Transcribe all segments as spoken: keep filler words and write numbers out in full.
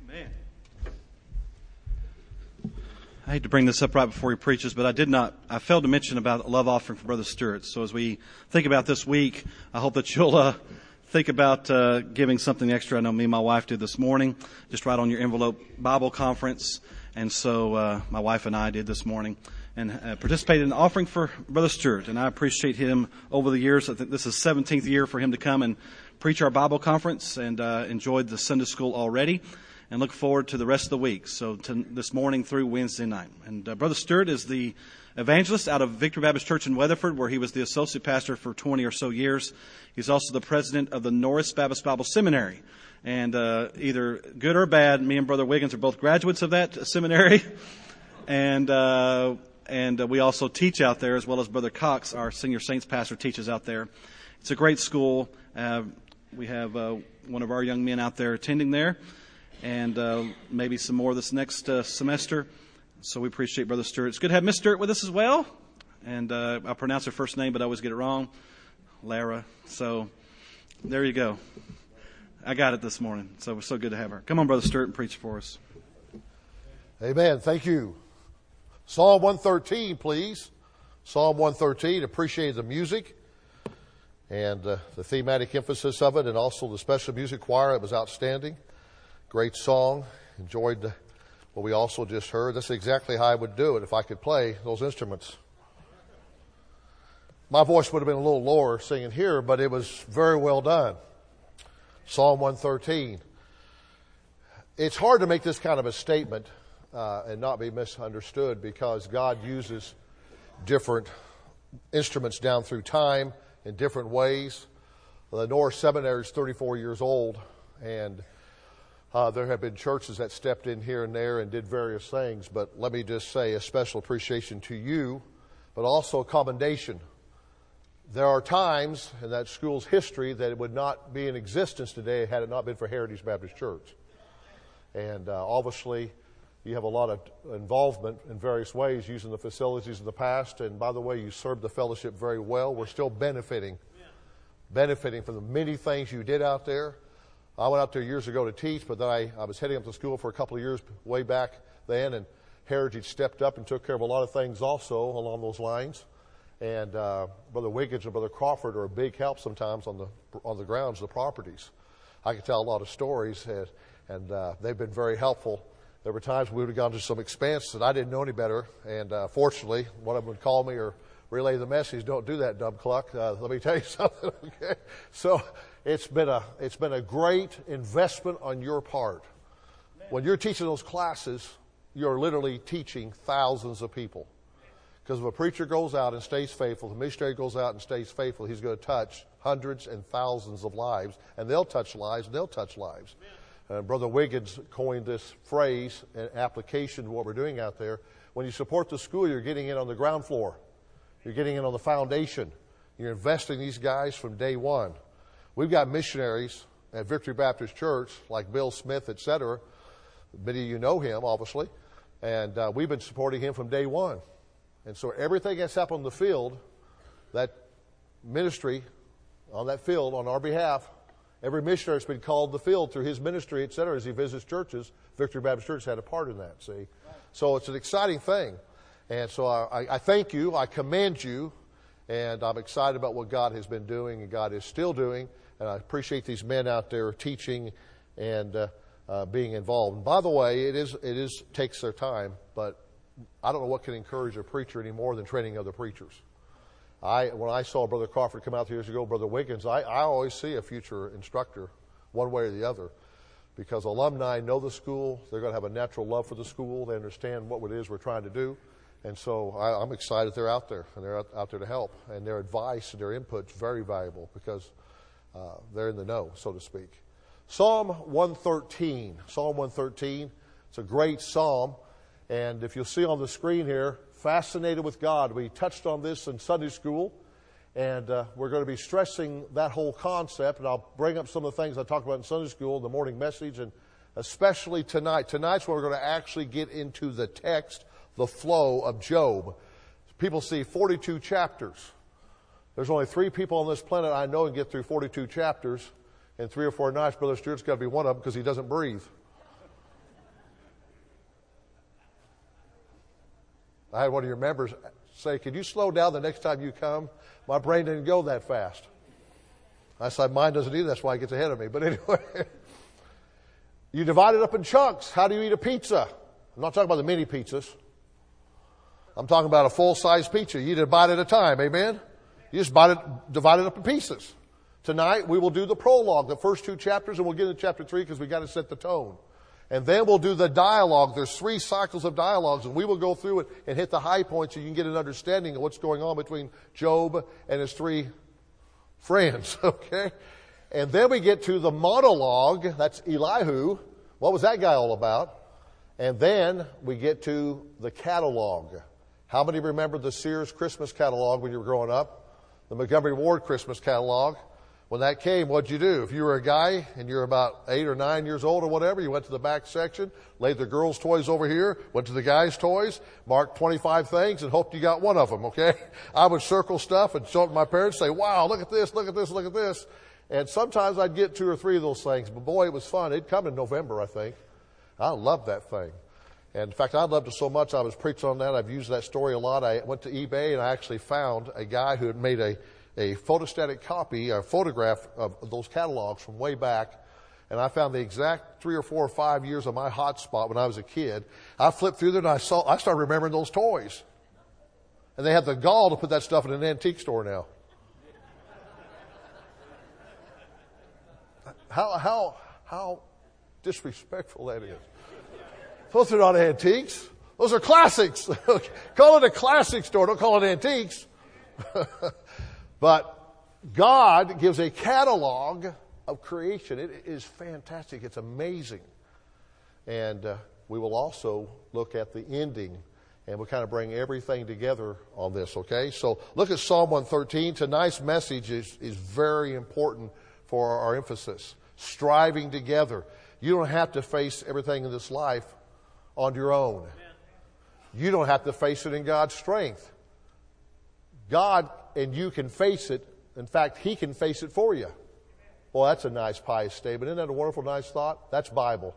Amen. I hate to bring this up right before he preaches, but I did not, I failed to mention about a love offering for Brother Stewart. So as we think about this week, I hope that you'll uh, think about uh, giving something extra. I know me and my wife did this morning, just right on your envelope, Bible conference. And so uh, my wife and I did this morning and uh, participated in the offering for Brother Stewart. And I appreciate him over the years. I think this is seventeenth year for him to come and preach our Bible conference, and uh, enjoyed the Sunday school already. And look forward to the rest of the week, so to this morning through Wednesday night. And uh, Brother Stewart is the evangelist out of Victory Baptist Church in Weatherford, where he was the associate pastor for twenty or so years. He's also the president of the Norris Baptist Bible Seminary. And uh, either good or bad, me and Brother Wiggins are both graduates of that seminary. and uh, and uh, we also teach out there, as well as Brother Cox, our senior saints pastor, teaches out there. It's a great school. Uh, we have uh, one of our young men out there attending there, and uh, maybe some more this next uh, semester. So we appreciate Brother Stewart. It's good to have Miss Stewart with us as well. And uh, I pronounce her first name, but I always get it wrong. Lara. So there you go. I got it this morning. So we're so good to have her. Come on, Brother Stewart, and preach for us. Amen. Thank you. Psalm one thirteen, please. Psalm one thirteen. Appreciate the music and uh, the thematic emphasis of it, and also the special music choir. It was outstanding. Great song. Enjoyed the, what we also just heard. That's exactly how I would do it if I could play those instruments. My voice would have been a little lower singing here, but it was very well done. Psalm one thirteen. It's hard to make this kind of a statement uh, and not be misunderstood, because God uses different instruments down through time in different ways. The Norris Seminary is thirty-four years old, and Uh, there have been churches that stepped in here and there and did various things, but let me just say a special appreciation to you, but also a commendation. There are times in that school's history that it would not be in existence today had it not been for Heritage Baptist Church. And uh, obviously, you have a lot of involvement in various ways using the facilities of the past, and by the way, you served the fellowship very well. We're still benefiting, benefiting from the many things you did out there. I went out there years ago to teach, but then I, I was heading up to school for a couple of years way back then, and Heritage stepped up and took care of a lot of things also along those lines. And uh, Brother Wiggins and Brother Crawford are a big help sometimes on the on the grounds of the properties. I can tell a lot of stories, and, and uh, they've been very helpful. There were times we would have gone to some expense that I didn't know any better, and uh, fortunately, one of them would call me or relay the message, "Don't do that, dumb cluck. Uh, let me tell you something." Okay, so. It's been a it's been a great investment on your part. When you're teaching those classes, you're literally teaching thousands of people. Because if a preacher goes out and stays faithful, the missionary goes out and stays faithful, he's going to touch hundreds and thousands of lives, and they'll touch lives, and they'll touch lives. Uh, Brother Wiggins coined this phrase and application to what we're doing out there. When you support the school, you're getting in on the ground floor. You're getting in on the foundation. You're investing these guys from day one. We've got missionaries at Victory Baptist Church, like Bill Smith, et cetera. Many of you know him, obviously. And uh, we've been supporting him from day one. And so everything that's happened on the field, that ministry on that field on our behalf, every missionary that's been called to the field through his ministry, et cetera, as he visits churches, Victory Baptist Church had a part in that, see. So it's an exciting thing. And so I, I thank you, I commend you, and I'm excited about what God has been doing and God is still doing. And I appreciate these men out there teaching and uh, uh, being involved. And by the way, it is it is takes their time, but I don't know what can encourage a preacher any more than training other preachers. I when I saw Brother Crawford come out years ago, Brother Wiggins, I, I always see a future instructor, one way or the other, because alumni know the school. They're going to have a natural love for the school. They understand what it is we're trying to do. And so I, I'm excited they're out there, and they're out, out there to help. And their advice and their input is very valuable, because Uh, they're in the know, so to speak. Psalm one thirteen. Psalm one thirteen. It's a great psalm. And if you'll see on the screen here, Fascinated with God. We touched on this in Sunday school. And uh, we're going to be stressing that whole concept. And I'll bring up some of the things I talked about in Sunday school, in the morning message, and especially tonight. Tonight's when we're going to actually get into the text, the flow of Job. People see forty-two chapters. There's only three people on this planet I know can get through forty-two chapters in three or four nights. Brother Stewart's got to be one of them, because he doesn't breathe. I had one of your members say, "Could you slow down the next time you come? My brain didn't go that fast." I said, "Mine doesn't either. That's why it gets ahead of me." But anyway, you divide it up in chunks. How do you eat a pizza? I'm not talking about the mini pizzas. I'm talking about a full-size pizza. You eat it a bite at a time. Amen? You just bite it, divide it up in pieces. Tonight, we will do the prologue, the first two chapters, and we'll get into chapter three because we got to set the tone. And then we'll do the dialogue. There's three cycles of dialogues, and we will go through it and hit the high points so you can get an understanding of what's going on between Job and his three friends, okay? And then we get to the monologue. That's Elihu. What was that guy all about? And then we get to the catalog. How many remember the Sears Christmas catalog when you were growing up? The Montgomery Ward Christmas catalog. When that came, what'd you do? If you were a guy and you're about eight or nine years old or whatever, you went to the back section, laid the girls' toys over here, went to the guys' toys, marked twenty-five things, and hoped you got one of them, okay? I would circle stuff and show it to my parents, say, "Wow, look at this, look at this, look at this." And sometimes I'd get two or three of those things, but boy, it was fun. It'd come in November, I think. I loved that thing. And in fact, I loved it so much, I was preaching on that. I've used that story a lot. I went to eBay and I actually found a guy who had made a a photostatic copy, a photograph of those catalogs from way back. And I found the exact three or four or five years of my hot spot when I was a kid. I flipped through there and I saw, I started remembering those toys. And they have the gall to put that stuff in an antique store now. How, how, how disrespectful that is. Those are not antiques. Those are classics. Call it a classic store. Don't call it antiques. But God gives a catalog of creation. It is fantastic. It's amazing. And uh, we will also look at the ending, and we'll kind of bring everything together on this, okay? So look at Psalm one thirteen. Tonight's message is, is very important for our emphasis. Striving together. You don't have to face everything in this life on your own. You don't have to face it in God's strength. God and you can face it. In fact, He can face it for you. Boy, that's a nice pious statement. Isn't that a wonderful, nice thought? That's Bible.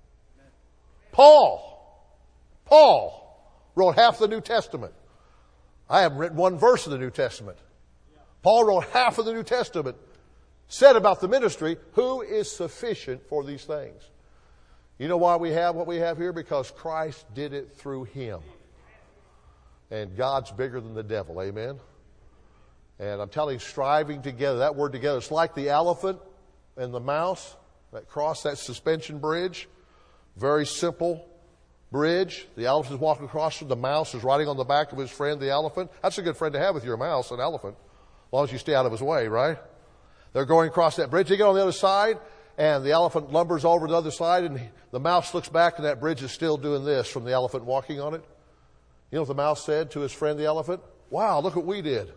Paul. Paul wrote half the New Testament. I haven't written one verse of the New Testament. Paul wrote half of the New Testament. Said about the ministry, who is sufficient for these things? You know why we have what we have here? Because Christ did it through Him. And God's bigger than the devil. Amen? And I'm telling you, striving together, that word together, it's like the elephant and the mouse that cross that suspension bridge. Very simple bridge. The elephant is walking across, the mouse is riding on the back of his friend, the elephant. That's a good friend to have with your mouse, an elephant. As long as you stay out of his way, right? They're going across that bridge. They get on the other side, and the elephant lumbers over to the other side, and the mouse looks back, and that bridge is still doing this from the elephant walking on it. You know what the mouse said to his friend, the elephant? "Wow, look what we did."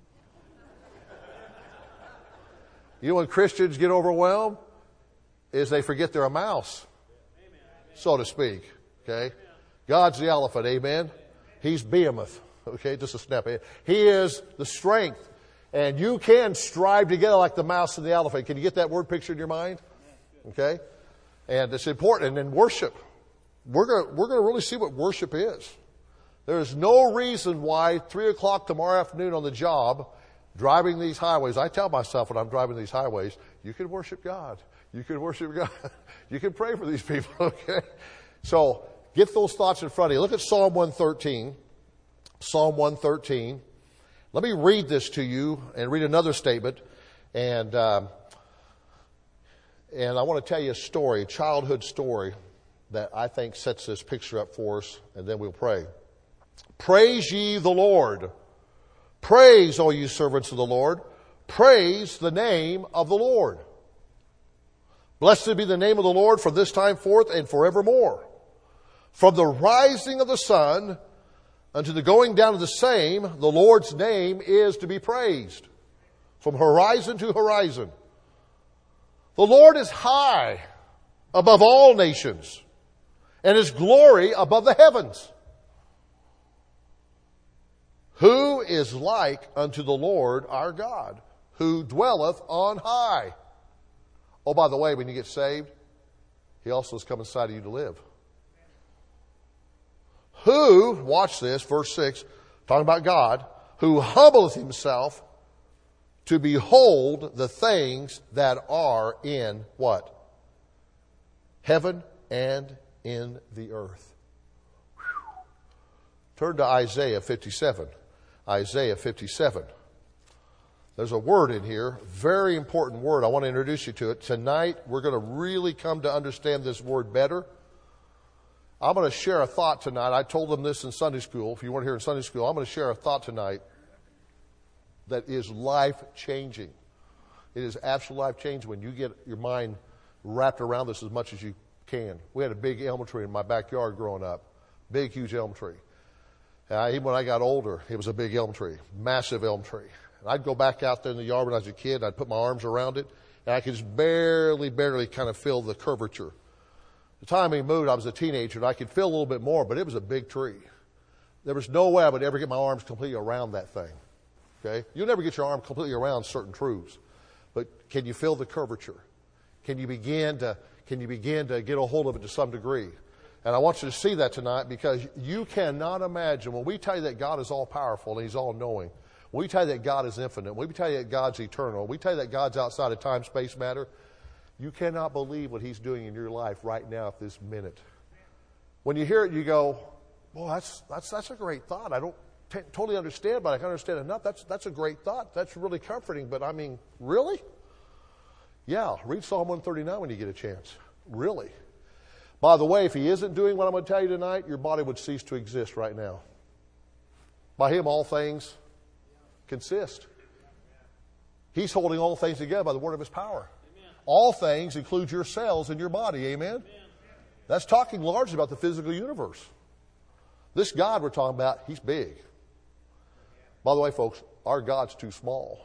You know when Christians get overwhelmed? Is they forget they're a mouse, so to speak. Okay? God's the elephant, amen? He's behemoth, okay? Just a snap. He is the strength. And you can strive together like the mouse and the elephant. Can you get that word picture in your mind? Okay? And it's important. And in worship, we're going we're going to really see what worship is. There is no reason why three o'clock tomorrow afternoon on the job, driving these highways, I tell myself when I'm driving these highways, you can worship God. You can worship God. You can pray for these people, okay? So get those thoughts in front of you. Look at Psalm one thirteen. Psalm one thirteen. Let me read this to you and read another statement. And, um, and I want to tell you a story, a childhood story that I think sets this picture up for us, and then we'll pray. Praise ye the Lord. Praise, all you servants of the Lord. Praise the name of the Lord. Blessed be the name of the Lord from this time forth and forevermore. From the rising of the sun unto the going down of the same, the Lord's name is to be praised. From horizon to horizon. The Lord is high above all nations, and His glory above the heavens. Who is like unto the Lord our God, who dwelleth on high? Oh, by the way, when you get saved, He also has come inside of you to live. Who, watch this, verse six, talking about God, who humbles himself to behold the things that are in what? Heaven and in the earth. Whew. Turn to Isaiah fifty-seven. Isaiah fifty-seven. There's a word in here, very important word. I want to introduce you to it. Tonight, we're going to really come to understand this word better. I'm going to share a thought tonight. I told them this in Sunday school. If you weren't here in Sunday school, I'm going to share a thought tonight that is life-changing. It is absolutely life-changing when you get your mind wrapped around this as much as you can. We had a big elm tree in my backyard growing up. Big, huge elm tree. Uh, even when I got older, it was a big elm tree. Massive elm tree. And I'd go back out there in the yard when I was a kid. I'd put my arms around it. And I could just barely, barely kind of feel the curvature. The time we moved, I was a teenager, and I could feel a little bit more, but it was a big tree. There was no way I would ever get my arms completely around that thing. Okay? You'll never get your arm completely around certain truths. But can you feel the curvature? Can you begin to, can you begin to get a hold of it to some degree? And I want you to see that tonight, because you cannot imagine, when we tell you that God is all powerful and He's all knowing, when we tell you that God is infinite, when we tell you that God's eternal, when we tell you that God's outside of time, space, matter, you cannot believe what He's doing in your life right now at this minute. When you hear it, you go, well, that's, that's, that's a great thought. I don't t- totally understand, but I can understand enough. That's, that's a great thought. That's really comforting. But I mean, really? Yeah, read Psalm one thirty-nine when you get a chance. Really. By the way, if He isn't doing what I'm going to tell you tonight, your body would cease to exist right now. By Him, all things consist. He's holding all things together by the word of His power. All things include your cells in your body. Amen? Amen? That's talking largely about the physical universe. This God we're talking about, He's big. By the way, folks, our God's too small.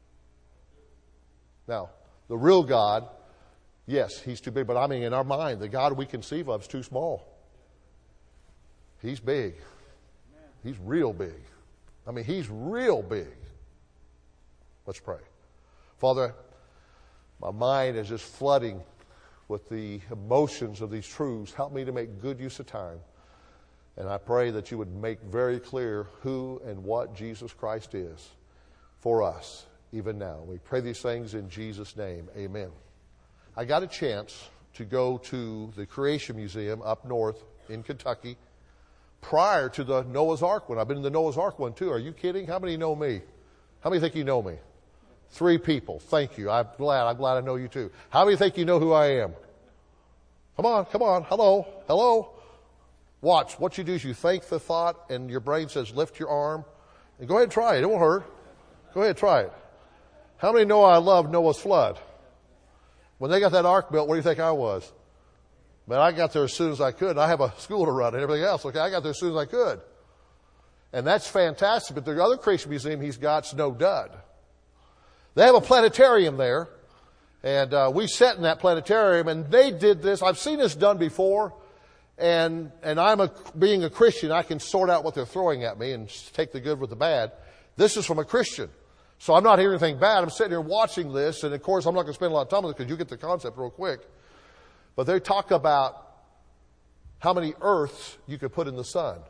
Now, the real God, yes, He's too big. But I mean, in our mind, the God we conceive of is too small. He's big. He's real big. I mean, He's real big. Let's pray. Father, my mind is just flooding with the emotions of these truths. Help me to make good use of time. And I pray that you would make very clear who and what Jesus Christ is for us, even now. We pray these things in Jesus' name. Amen. I got a chance to go to the Creation Museum up north in Kentucky prior to the Noah's Ark one. I've been in the Noah's Ark one too. Are you kidding? How many know me? How many think you know me? Three people. Thank you. I'm glad. I'm glad I know you too. How many think you know who I am? Come on, come on. Hello, hello. Watch. What you do is you think the thought and your brain says lift your arm. And go ahead and try it. It won't hurt. Go ahead and try it. How many know I love Noah's flood? When they got that ark built, what do you think I was? Man, I got there as soon as I could. I have a school to run and everything else. Okay, I got there as soon as I could. And that's fantastic. But the other Creation Museum he's got's no dud. They have a planetarium there, and uh, we sat in that planetarium, and they did this. I've seen this done before, and and I'm a, being a Christian, I can sort out what they're throwing at me and take the good with the bad. This is from a Christian, so I'm not hearing anything bad. I'm sitting here watching this, and of course I'm not going to spend a lot of time on it because you get the concept real quick. But they talk about how many Earths you could put in the sun.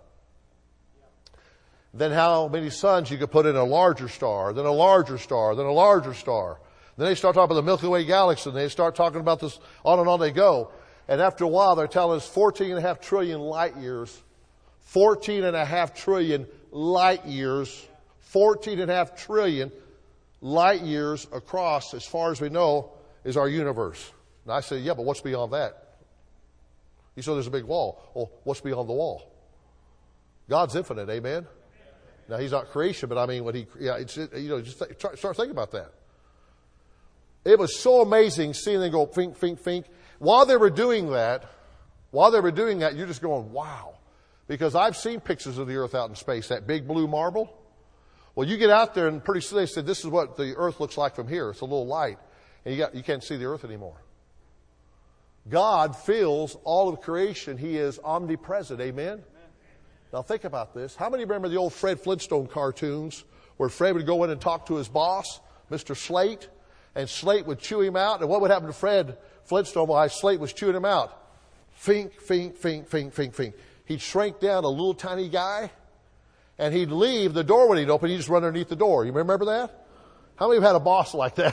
Then how many suns you could put in a larger star, then a larger star, then a larger star. Then they start talking about the Milky Way galaxy, and they start talking about this, on and on they go. And after a while, they're telling us fourteen and a half trillion light years, fourteen and a half trillion light years, fourteen and a half trillion light years across, as far as we know, is our universe. And I say, yeah, but what's beyond that? You said there's a big wall. Well, what's beyond the wall? God's infinite, amen? Now, He's not creation, but I mean, when He, yeah, it's, you know, just th- start thinking about that. It was so amazing seeing them go fink, fink, fink. While they were doing that, while they were doing that, you're just going, wow. Because I've seen pictures of the earth out in space, that big blue marble. Well, you get out there and pretty soon they said, this is what the earth looks like from here. It's a little light. And you got, you can't see the earth anymore. God fills all of creation. He is omnipresent. Amen? Now think about this. How many remember the old Fred Flintstone cartoons where Fred would go in and talk to his boss, Mister Slate, and Slate would chew him out? And what would happen to Fred Flintstone while Slate was chewing him out? Fink, fink, fink, fink, fink, fink. he'd shrink down a little tiny guy, and he'd leave, the door when he'd open, he'd just run underneath the door. You remember that? How many of you have had a boss like that?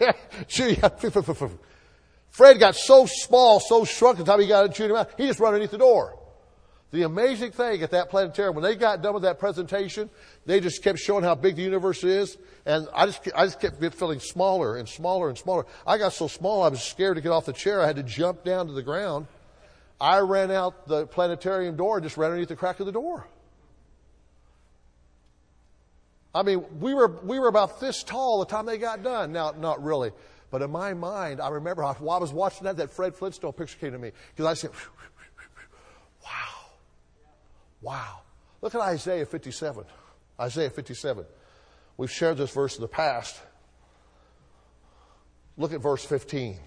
Fred got so small, so shrunk, by the time he got chewing him out, he just run underneath the door. The amazing thing at that planetarium, when they got done with that presentation, they just kept showing how big the universe is, and I just, I just kept feeling smaller and smaller and smaller. I got so small, I was scared to get off the chair. I had to jump down to the ground. I ran out the planetarium door and just ran underneath the crack of the door. I mean, we were, we were about this tall the time they got done. Now, not really. But in my mind, I remember how, while I was watching that, that Fred Flintstone picture came to me. Because I said, wow. Wow. Look at Isaiah fifty-seven. Isaiah fifty-seven. We've shared this verse in the past. Look at verse fifteen.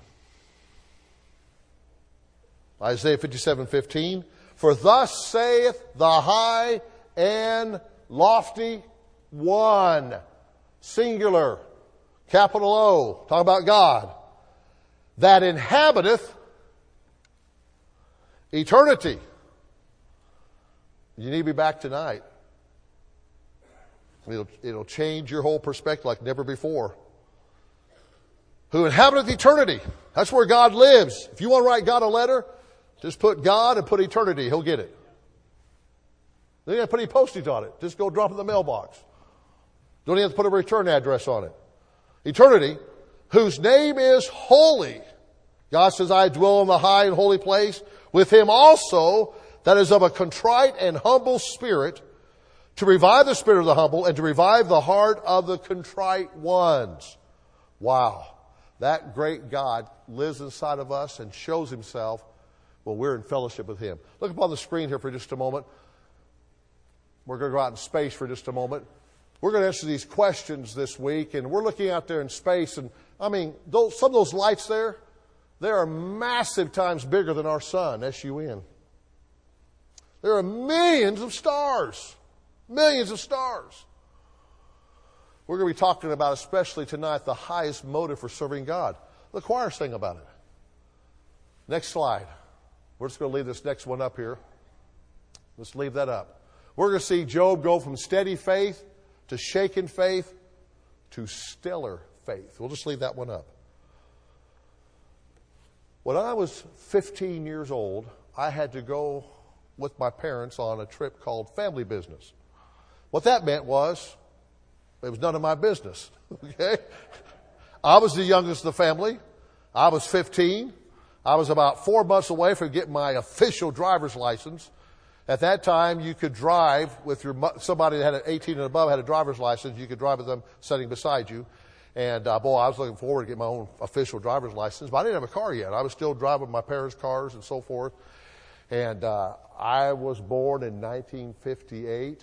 Isaiah fifty-seven fifteen. For thus saith the high and lofty one. Singular. Capital O. Talk about God. That inhabiteth eternity. You need to be back tonight. It'll, it'll change your whole perspective like never before. Who inhabiteth eternity. That's where God lives. If you want to write God a letter, just put God and put eternity. He'll get it. Then you have to put any postage on it. Just go drop it in the mailbox. Don't even have to put a return address on it. Eternity, whose name is holy. God says, I dwell in the high and holy place with him also that is of a contrite and humble spirit, to revive the spirit of the humble and to revive the heart of the contrite ones. Wow. That great God lives inside of us and shows himself when we're in fellowship with him. Look up on the screen here for just a moment. We're going to go out in space for just a moment. We're going to answer these questions this week, and we're looking out there in space, and I mean, those, some of those lights there, they are massive times bigger than our sun, S U N. There are millions of stars. Millions of stars. We're going to be talking about, especially tonight, the highest motive for serving God. The choir sang about it. Next slide. We're just going to leave this next one up here. Let's leave that up. We're going to see Job go from steady faith to shaken faith to stellar faith. We'll just leave that one up. When I was fifteen years old, I had to go with my parents on a trip called family business. What that meant was, it was none of my business. Okay? I was the youngest of the family. I was fifteen. I was about four months away from getting my official driver's license. At that time, you could drive with your somebody that had an eighteen and above had a driver's license. You could drive with them sitting beside you. And uh, boy, I was looking forward to get my own official driver's license. But I didn't have a car yet. I was still driving my parents' cars and so forth. And uh, I was born in nineteen fifty-eight.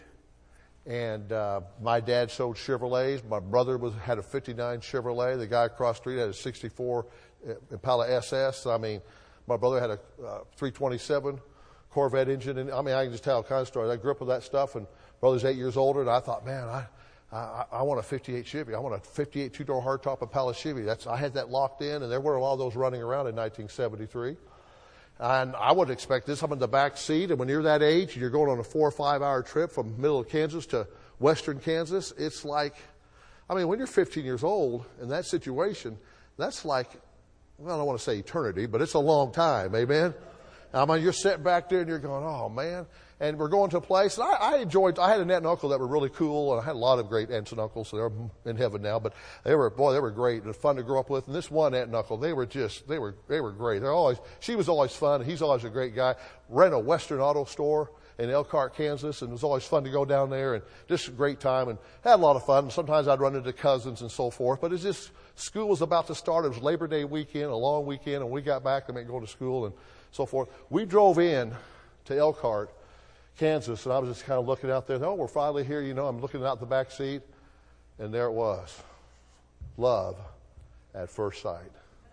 And uh, my dad sold Chevrolets. My brother was had a fifty-nine Chevrolet. The guy across the street had a sixty-four Impala S S. I mean, my brother had a uh, three twenty-seven Corvette engine. And I mean, I can just tell all kinds of stories. I grew up with that stuff, and brother's eight years older, and I thought, man, I, I, I want a fifty-eight Chevy. I want a fifty-eight two-door hardtop Impala Chevy. That's, I had that locked in, and there were a lot of those running around in nineteen seventy-three. And I would expect this. I'm in the back seat, and when you're that age, and you're going on a four or five hour trip from middle of Kansas to western Kansas, it's like, I mean, when you're fifteen years old in that situation, that's like, well, I don't want to say eternity, but it's a long time, amen? I mean, you're sitting back there and you're going, oh man. And we're going to a place, and I, I enjoyed, I had an aunt and uncle that were really cool, and I had a lot of great aunts and uncles, so they're in heaven now, but they were, boy, they were great and fun to grow up with. And this one aunt and uncle, they were just, they were, they were great. They're always, she was always fun, and he's always a great guy. Ran a Western auto store in Elkhart, Kansas, and it was always fun to go down there, and just a great time, and had a lot of fun. And sometimes I'd run into cousins and so forth, but it's just, school was about to start. It was Labor Day weekend, a long weekend, and we got back and going to school and so forth. We drove in to Elkhart, Kansas, and I was just kind of looking out there. Oh, we're finally here, you know. I'm looking out the back seat, and there it was. Love at first sight.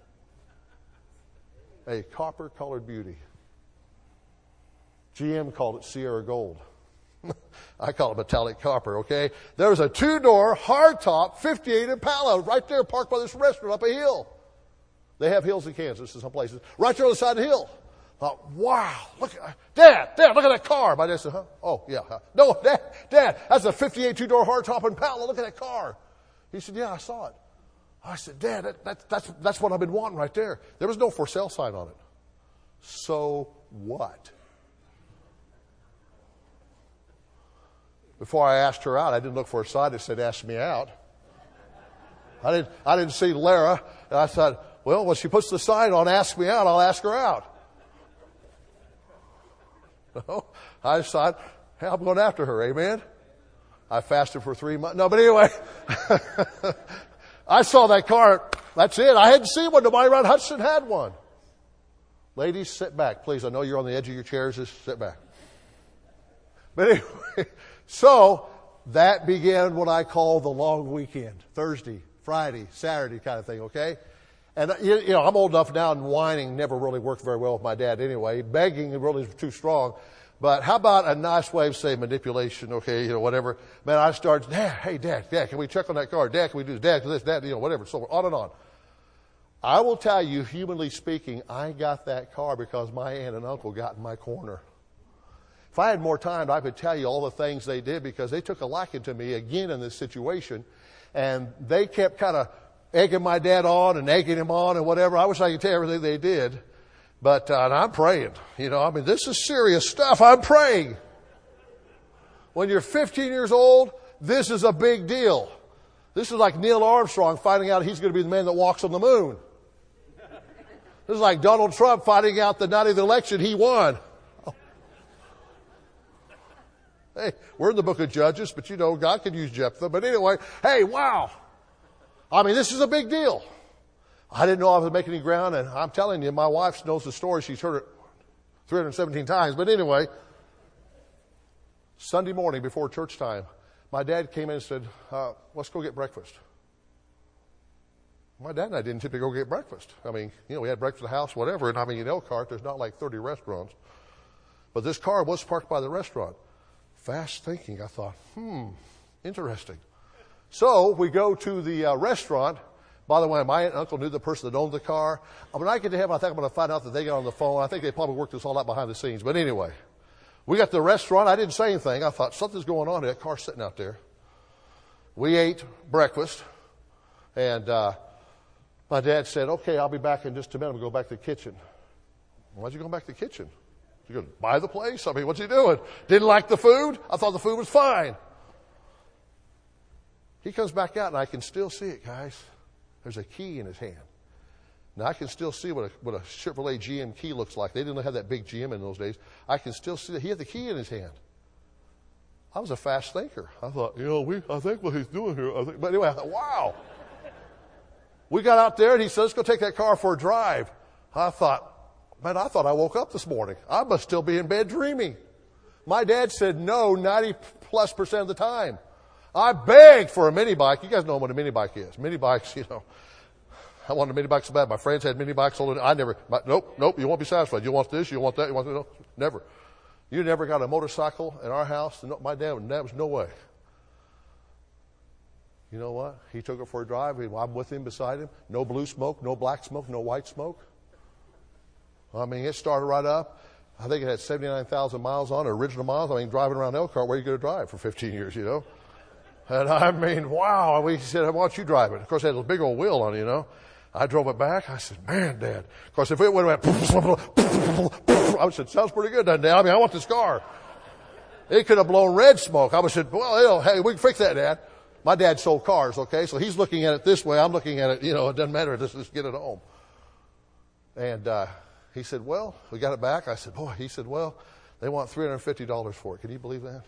A copper-colored beauty. G M called it Sierra Gold. I call it metallic copper, okay? There was a two-door, hardtop, fifty-eight Impala right there parked by this restaurant up a hill. They have hills in Kansas in some places. Right there on the side of the hill. Thought, wow, look at, Dad, Dad, look at that car. My dad said, huh? Oh, yeah. Huh? No, Dad, Dad, that's a fifty-eight two-door hardtop Impala. Look at that car. He said, yeah, I saw it. I said, Dad, that, that, that's, that's what I've been wanting right there. There was no for sale sign on it. So what? Before I asked her out, I didn't look for a sign that said, ask me out. I didn't, I didn't see Lara. And I thought, well, when she puts the sign on, ask me out, I'll ask her out. No, I decided, hey, I'm going after her, amen? I fasted for three months. No, but anyway, I saw that car. That's it. I hadn't seen one. Nobody around Hudson had one. Ladies, sit back, please. I know you're on the edge of your chairs. Just sit back. But anyway, so that began what I call the long weekend. Thursday, Friday, Saturday kind of thing, okay? And, you, you know, I'm old enough now, and whining never really worked very well with my dad anyway. Begging really was too strong. But how about a nice way of saying manipulation, okay, you know, whatever. Man, I started, Dad, hey, Dad, Dad, can we check on that car? Dad, can we do this? Dad, can this, Dad, you know, whatever, so on and on. I will tell you, humanly speaking, I got that car because my aunt and uncle got in my corner. If I had more time, I could tell you all the things they did because they took a liking to me again in this situation. And they kept kind of egging my dad on and egging him on and whatever. I wish I could tell you everything they did. But uh, and I'm praying. You know, I mean, this is serious stuff. I'm praying. When you're fifteen years old, this is a big deal. This is like Neil Armstrong finding out he's going to be the man that walks on the moon. This is like Donald Trump finding out the night of the election he won. Oh. Hey, we're in the book of Judges, but you know, God could use Jephthah. But anyway, hey, wow. I mean, this is a big deal. I didn't know I was making any ground, and I'm telling you, my wife knows the story. She's heard it three hundred seventeen times. But anyway, Sunday morning before church time, my dad came in and said, uh, let's go get breakfast. My dad and I didn't typically go get breakfast. I mean, you know, we had breakfast at the house, whatever. And I mean, in Elkhart, there's not like thirty restaurants. But this car was parked by the restaurant. Fast thinking, I thought, hmm, interesting. So we go to the uh, restaurant. By the way, my aunt and uncle knew the person that owned the car. When I get to heaven, I think I'm going to find out that they got on the phone. I think they probably worked this all out behind the scenes. But anyway, we got to the restaurant. I didn't say anything. I thought, something's going on here. That car's sitting out there. We ate breakfast. And uh, my dad said, okay, I'll be back in just a minute. I'm going to go back to the kitchen. Why'd you go back to the kitchen? You going to buy the place? I mean, what's he doing? Didn't like the food? I thought the food was fine. He comes back out, and I can still see it, guys. There's a key in his hand. Now, I can still see what a, what a Chevrolet G M key looks like. They didn't have that big G M in those days. I can still see that he had the key in his hand. I was a fast thinker. I thought, you know, we, I think what he's doing here, I think, but anyway, I thought, wow. We got out there, and he said, let's go take that car for a drive. I thought, man, I thought I woke up this morning. I must still be in bed dreaming. My dad said no ninety plus percent of the time. I begged for a mini bike. You guys know what a mini bike is. Mini bikes, you know. I wanted a mini bike so bad. My friends had mini bikes. I never, my, nope, nope, you won't be satisfied. You want this, you want that, you want that. No, never. You never got a motorcycle in our house. No, my dad, that was no way. You know what? He took it for a drive. I'm with him, beside him. No blue smoke, no black smoke, no white smoke. I mean, it started right up. I think it had seventy-nine thousand miles on it, original miles. I mean, driving around Elkhart, where are you going to drive for fifteen years, you know? And I mean, wow. We said, why don't you drive it? Of course, it had a big old wheel on it, you know. I drove it back. I said, man, Dad. Of course, if it would have went, I said, sounds pretty good, doesn't it, Dad? I mean, I want this car. It could have blown red smoke. I would have said, well, you know, hey, we can fix that, Dad. My dad sold cars, okay? So he's looking at it this way. I'm looking at it, you know, it doesn't matter. Let's just get it home. And uh, he said, well, we got it back. I said, boy, he said, well, they want three hundred fifty dollars for it. Can you believe that?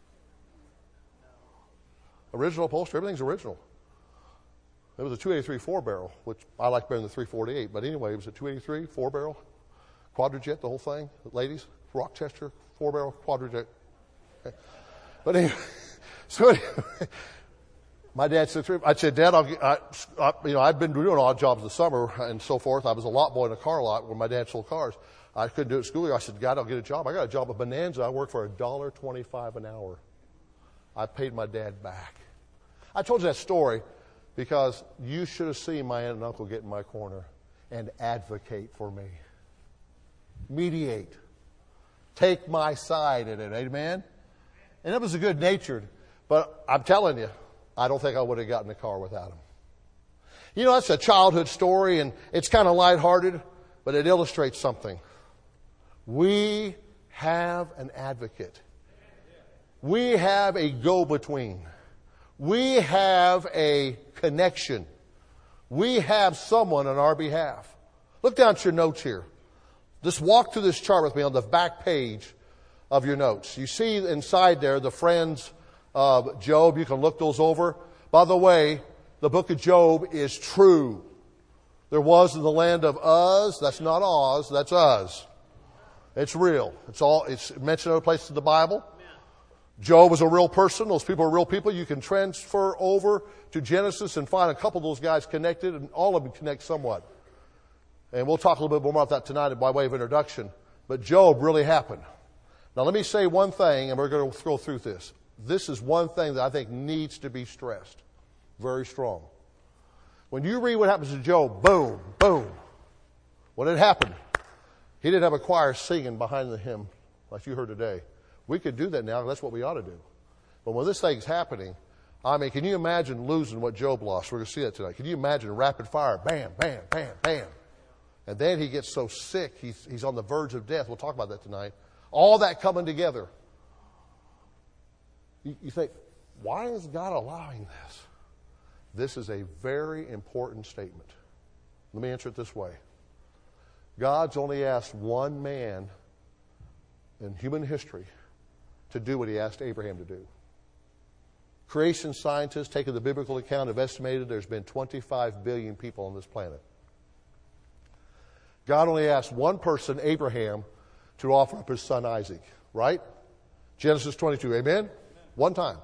Original upholstery, everything's original. It was a two eighty-three four-barrel, which I like better than the three forty-eight. But anyway, it was a two eighty-three four-barrel, quadrajet, the whole thing. Ladies, Rochester, four-barrel, quadrajet. Okay. But anyway, so anyway, my dad said, I said, Dad, I'll, I, I, you know, I'd been doing odd jobs in the summer and so forth. I was a lot boy in a car lot when my dad sold cars. I couldn't do it at school. I said, God, I'll get a job. I got a job at Bonanza. I worked for a dollar twenty-five an hour. I paid my dad back. I told you that story because you should have seen my aunt and uncle get in my corner and advocate for me. mediate. Take my side in it. Amen? And it was a good natured, but I'm telling you, I don't think I would have gotten in the car without him. You know, that's a childhood story, and it's kind of lighthearted, but it illustrates something. We have an advocate. We have a go-between. We have a connection. We have someone on our behalf. Look down at your notes here. Just walk through this chart with me on the back page of your notes. You see inside there the friends of Job. You can look those over. By the way, the book of Job is true. There was in the land of Uz. That's not Oz. That's Uz. It's real. It's all. It's mentioned in other places in the Bible. Job was a real person. Those people are real people. You can transfer over to Genesis and find a couple of those guys connected, and all of them connect somewhat. And we'll talk a little bit more about that tonight by way of introduction. But Job really happened. Now let me say one thing, and we're going to go through this. This is one thing that I think needs to be stressed. Very strong. When you read what happens to Job, boom, boom. When it happened, he didn't have a choir singing behind the hymn like you heard today. We could do that now. That's what we ought to do. But when this thing's happening, I mean, can you imagine losing what Job lost? We're going to see that tonight. Can you imagine rapid fire? Bam, bam, bam, bam. And then he gets so sick, he's, he's on the verge of death. We'll talk about that tonight. All that coming together. You, you think, why is God allowing this? This is a very important statement. Let me answer it this way. God's only asked one man in human history to do what he asked Abraham to do. Creation scientists, taking the biblical account, have estimated there's been twenty-five billion people on this planet. God only asked one person, Abraham, to offer up his son Isaac. Right? Genesis twenty-two. Amen? Amen. One time.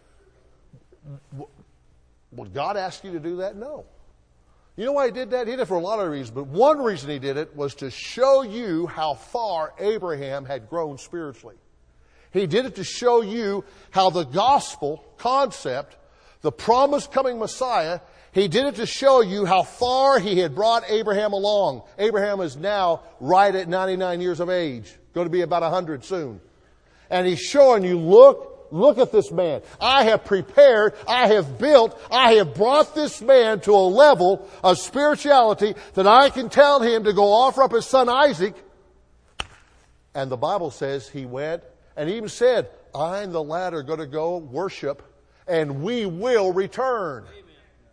Would God ask you to do that? No. You know why he did that? He did it for a lot of reasons, but one reason he did it was to show you how far Abraham had grown spiritually. He did it to show you how the gospel concept, the promised coming Messiah, he did it to show you how far he had brought Abraham along. Abraham is now right at ninety-nine years of age, going to be about one hundred soon. And he's showing you, look, Look at this man. I have prepared, I have built, I have brought this man to a level of spirituality that I can tell him to go offer up his son Isaac. And the Bible says he went and he even said, I and the lad are going to go worship and we will return. Amen.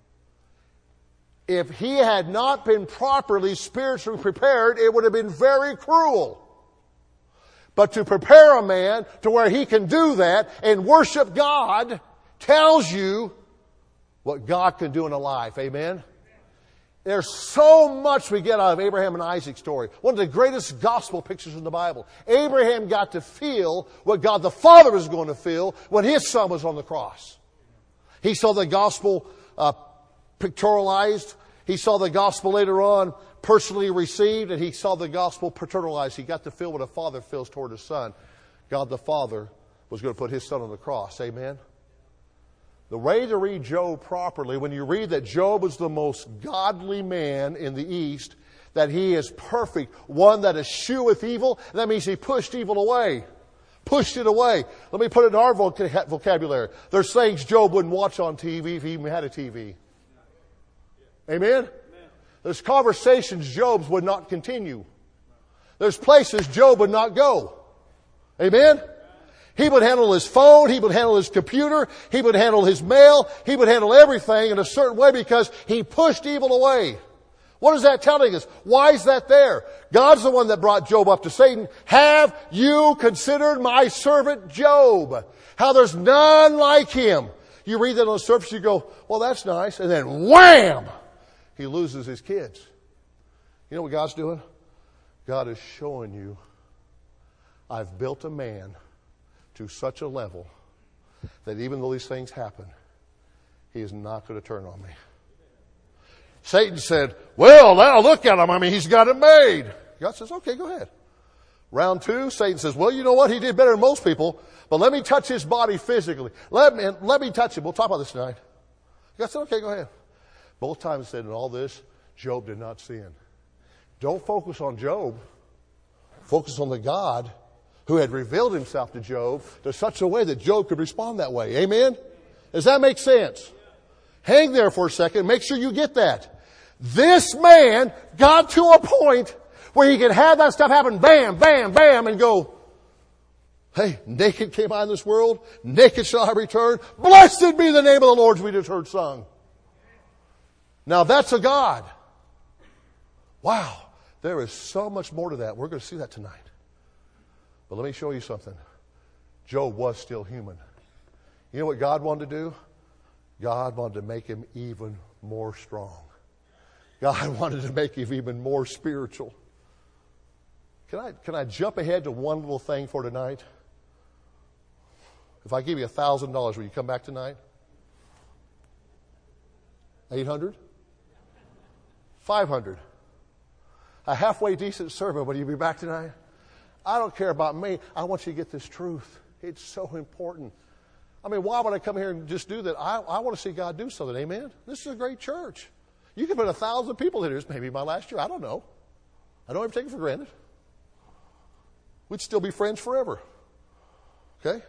If he had not been properly spiritually prepared, it would have been very cruel. But to prepare a man to where he can do that and worship God tells you what God can do in a life. Amen? There's so much we get out of Abraham and Isaac's story. One of the greatest gospel pictures in the Bible. Abraham got to feel what God the Father was going to feel when his son was on the cross. He saw the gospel uh, pictorialized. He saw the gospel later on personally received, and he saw the gospel paternalized. He got to feel what a father feels toward his son. God the Father was going to put his son on the cross. Amen? The way to read Job properly, when you read that Job was the most godly man in the East, that he is perfect, one that escheweth evil, that means he pushed evil away. Pushed it away. Let me put it in our vocabulary. There's things Job wouldn't watch on T V if he even had a T V. Amen? There's conversations Job would not continue. There's places Job would not go. Amen? He would handle his phone. He would handle his computer. He would handle his mail. He would handle everything in a certain way because he pushed evil away. What is that telling us? Why is that there? God's the one that brought Job up to Satan. Have you considered my servant Job? How there's none like him. You read that on the surface, you go, well, that's nice. And then wham! He loses his kids. You know what God's doing? God is showing you, I've built a man to such a level that even though these things happen, he is not going to turn on me. Satan said, well, now look at him. I mean, he's got it made. God says, okay, go ahead. Round two, Satan says, well, you know what? He did better than most people, but let me touch his body physically. Let me, let me touch him. We'll talk about this tonight. God said, okay, go ahead. Both times said in all this, Job did not sin. Don't focus on Job. Focus on the God who had revealed himself to Job to such a way that Job could respond that way. Amen? Does that make sense? Hang there for a second. Make sure you get that. This man got to a point where he could have that stuff happen, bam, bam, bam, and go, hey, naked came I in this world, naked shall I return. Blessed be the name of the Lord, as we just heard sung. Now that's a God. Wow. There is so much more to that. We're going to see that tonight. But let me show you something. Job was still human. You know what God wanted to do? God wanted to make him even more strong. God wanted to make him even more spiritual. Can I, can I jump ahead to one little thing for tonight? If I give you a thousand dollars, will you come back tonight? Eight hundred? Five hundred? A halfway decent sermon, will you be back tonight? I don't care about me. I want you to get this truth. It's so important. I mean, why would I come here and just do that? I, I want to see God do something. Amen? This is a great church. You can put a thousand people in here. This may be my last year. I don't know. I don't ever take it for granted. We'd still be friends forever. Okay?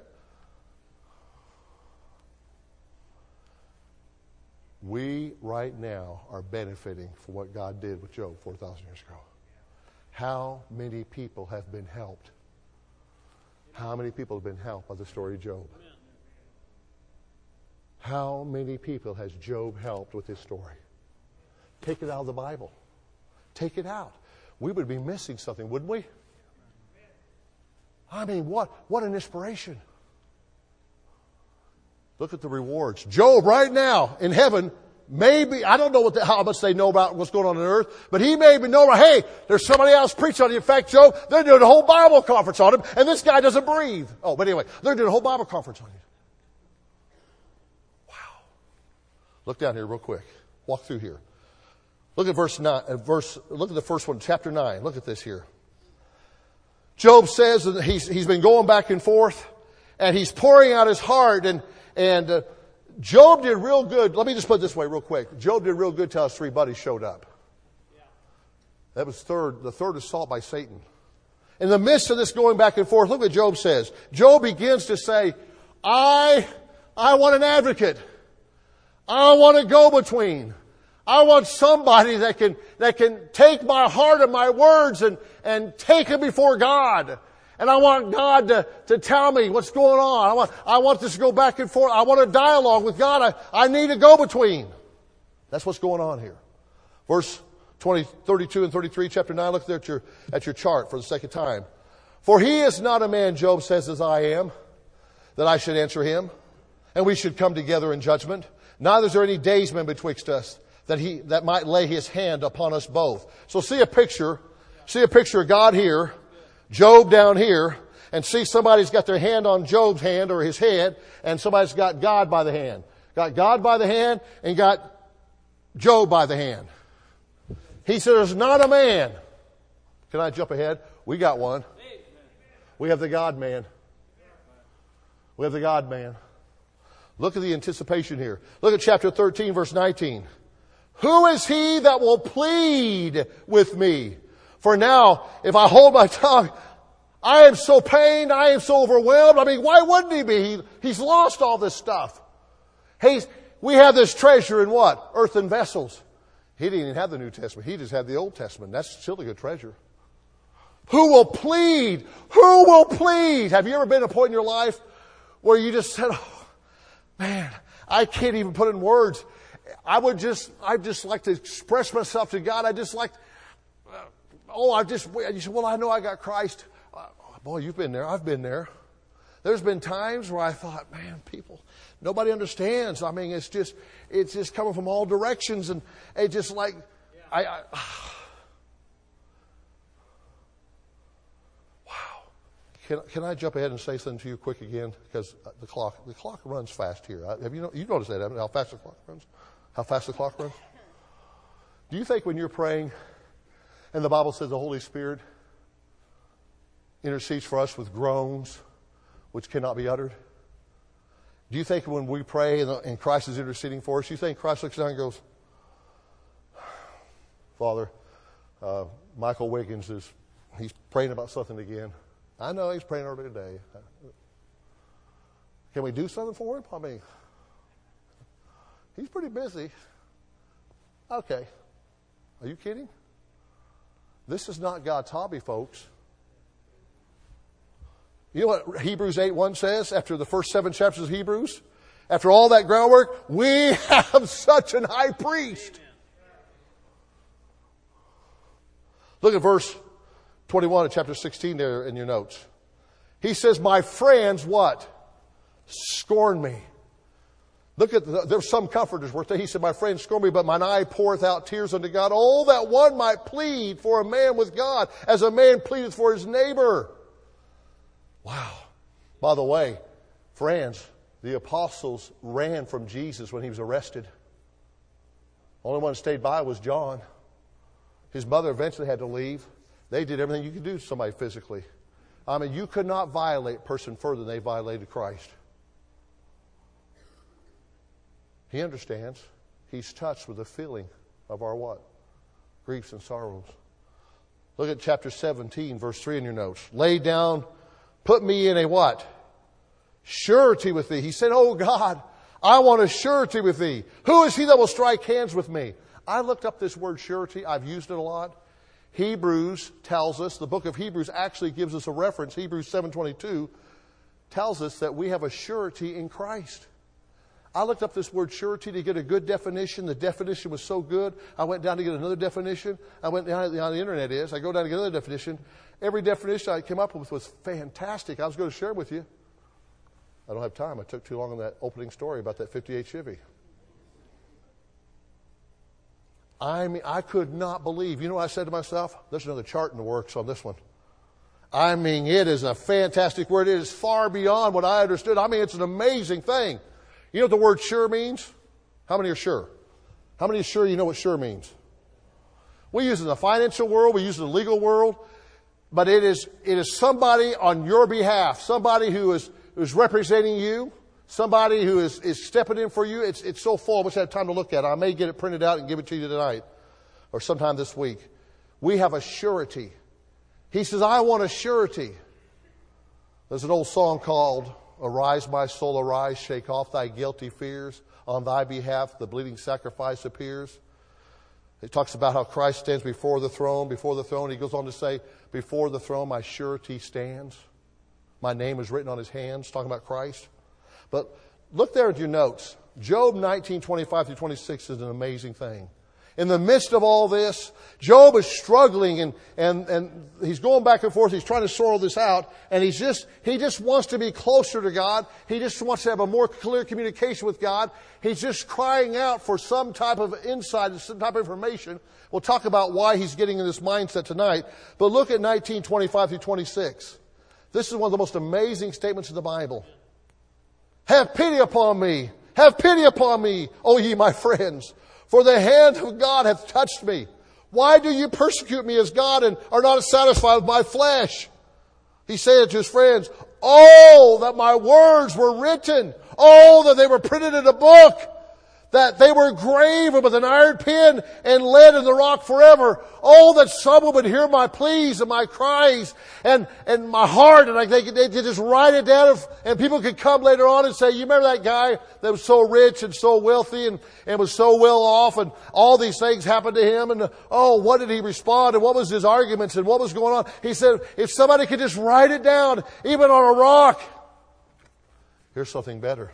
We, right now, are benefiting from what God did with Job four thousand years ago. How many people have been helped? How many people have been helped by the story of Job? How many people has Job helped with his story? Take it out of the Bible. Take it out. We would be missing something, wouldn't we? I mean, what, what an inspiration. Look at the rewards. Job right now in heaven, maybe, I don't know what the, how much they know about what's going on on earth, but he may be know, hey, there's somebody else preaching on you. In fact, Job, they're doing a whole Bible conference on him, and this guy doesn't breathe. Oh, but anyway, they're doing a whole Bible conference on you. Wow. Look down here real quick. Walk through here. Look at verse nine, uh, verse, look at the first one, chapter nine. Look at this here. Job says that he's, he's been going back and forth, and he's pouring out his heart, and, and, uh, Job did real good. Let me just put it this way real quick. Job did real good till his three buddies showed up. That was third, the third assault by Satan. In the midst of this going back and forth, look what Job says. Job begins to say, I, I want an advocate. I want a go-between. I want somebody that can, that can take my heart and my words and, and take it before God. And I want God to, to tell me what's going on. I want, I want this to go back and forth. I want a dialogue with God. I, I need a go-between. That's what's going on here. Verse twenty, thirty-two and thirty-three, chapter nine, look there at your, at your chart for the second time. For he is not a man, Job says, as I am, that I should answer him, and we should come together in judgment. Neither is there any daysman betwixt us, that he, that might lay his hand upon us both. So see a picture, see a picture of God here, Job down here, and see somebody's got their hand on Job's hand or his head, and somebody's got God by the hand. Got God by the hand and got Job by the hand. He said, there's not a man. Can I jump ahead? We got one. We have the God man. We have the God man. Look at the anticipation here. Look at chapter thirteen, verse nineteen. Who is he that will plead with me? For now, if I hold my tongue, I am so pained, I am so overwhelmed. I mean, why wouldn't he be? He, he's lost all this stuff. He's, we have this treasure in what? Earthen vessels. He didn't even have the New Testament. He just had the Old Testament. That's still a good treasure. Who will plead? Who will plead? Have you ever been at a point in your life where you just said, oh, man, I can't even put in words. I would just, I'd just like to express myself to God. I just like, uh, oh, I just, you said, well, I know I got Christ. Uh, boy, you've been there. I've been there. There's been times where I thought, man, people, nobody understands. I mean, it's just, it's just coming from all directions, and it's just like, yeah. I, I wow. Can can I jump ahead and say something to you quick again? Because the clock, the clock runs fast here. Have you know, you noticed that, haven't you? How fast the clock runs? How fast the clock runs? Do you think when you're praying, and the Bible says the Holy Spirit intercedes for us with groans which cannot be uttered? Do you think when we pray and, and Christ is interceding for us, you think Christ looks down and goes, Father, uh, Michael Wiggins is He's praying about something again. I know he's praying earlier today. Can we do something for him? I mean, he's pretty busy. Okay. Are you kidding? This is not God's hobby, folks. You know what Hebrews eight one says after the first seven chapters of Hebrews? After all that groundwork, we have such an high priest. Look at verse twenty-one of chapter sixteen there in your notes. He says, my friends, what? Scorn me. Look at, the, there's some comforters where he said, my friends scorn me, but mine eye poureth out tears unto God. Oh, that one might plead for a man with God, as a man pleadeth for his neighbor. Wow. By the way, friends, the apostles ran from Jesus when he was arrested. Only one that stayed by was John. His mother eventually had to leave. They did everything you could do to somebody physically. I mean, you could not violate a person further than they violated Christ. He understands. He's touched with the feeling of our what? Griefs and sorrows. Look at chapter seventeen, verse three in your notes. Lay down, put me in a what? Surety with thee. He said, oh God, I want a surety with thee. Who is he that will strike hands with me? I looked up this word surety. I've used it a lot. Hebrews tells us, the book of Hebrews actually gives us a reference. Hebrews seven twenty-two tells us that we have a surety in Christ. I looked up this word surety to get a good definition. The definition was so good, I went down to get another definition. I went down on the internet is. I go down to get another definition. Every definition I came up with was fantastic. I was going to share it with you. I don't have time. I took too long on that opening story about that fifty-eight Chevy. I mean, I could not believe. You know what I said to myself? There's another chart in the works on this one. I mean, it is a fantastic word. It is far beyond what I understood. I mean, it's an amazing thing. You know what the word sure means? How many are sure? How many are sure you know what sure means? We use it in the financial world. We use it in the legal world. But it is, it is somebody on your behalf. Somebody who is, who is representing you. Somebody who is, is stepping in for you. It's, it's so full. I wish I had time to look at it. I may get it printed out and give it to you tonight or sometime this week. We have a surety. He says, I want a surety. There's an old song called, Arise, my soul, arise, shake off thy guilty fears. On thy behalf, the bleeding sacrifice appears. It talks about how Christ stands before the throne. Before the throne, he goes on to say, before the throne, my surety stands. My name is written on his hands, talking about Christ. But look there at your notes. Job nineteen, twenty-five through twenty-six is an amazing thing. In the midst of all this, Job is struggling and, and, and he's going back and forth. He's trying to sort all this out. And he's just, he just wants to be closer to God. He just wants to have a more clear communication with God. He's just crying out for some type of insight and some type of information. We'll talk about why he's getting in this mindset tonight. But look at nineteen, twenty-five through twenty-six. This is one of the most amazing statements in the Bible. Have pity upon me. Have pity upon me, O ye my friends. For the hand of God hath touched me. Why do you persecute me as God and are not satisfied with my flesh? He said to his friends, oh, that my words were written. Oh, that they were printed in a book. That they were graven with an iron pen and lead in the rock forever. Oh, that someone would hear my pleas and my cries and, and my heart, and like they could, they could just write it down, if, and people could come later on and say, you remember that guy that was so rich and so wealthy and, and was so well off, and all these things happened to him, and oh, what did he respond, and what was his arguments, and what was going on? He said, if somebody could just write it down, even on a rock. Here's something better.